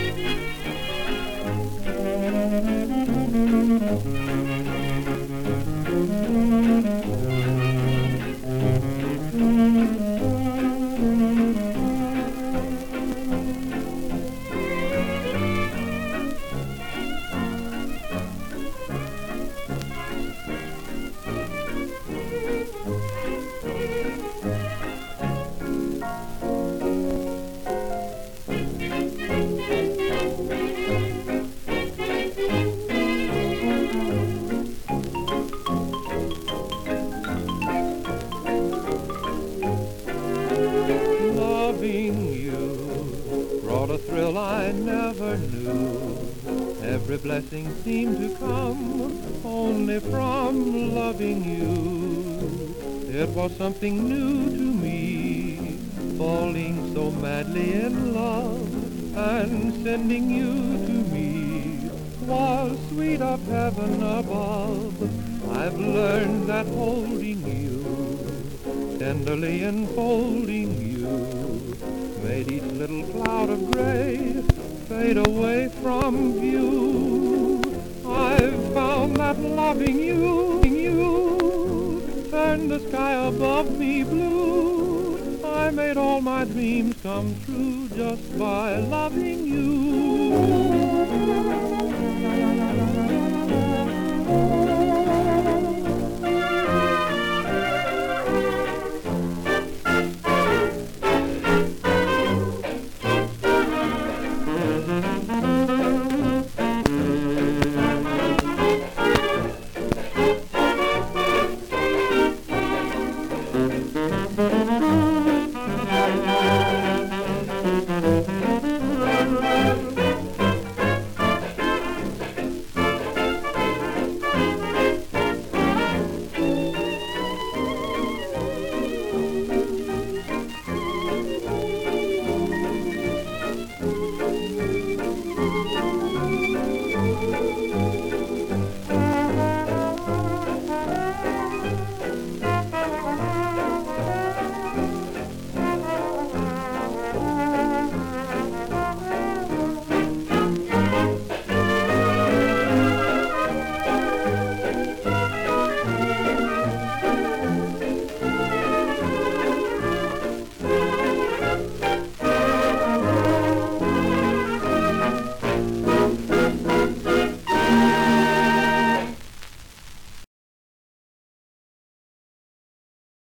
Loving you brought a thrill I never knew. Every blessing seemed to come only from loving you. It was something new to me, falling so madly in love, and sending you to me was sweet of heaven above. I've learned that holding you, tenderly enfolding you, made each little cloud of gray fade away from view. I've found that loving you turned the sky above me blue. I made all my dreams come true just by loving you.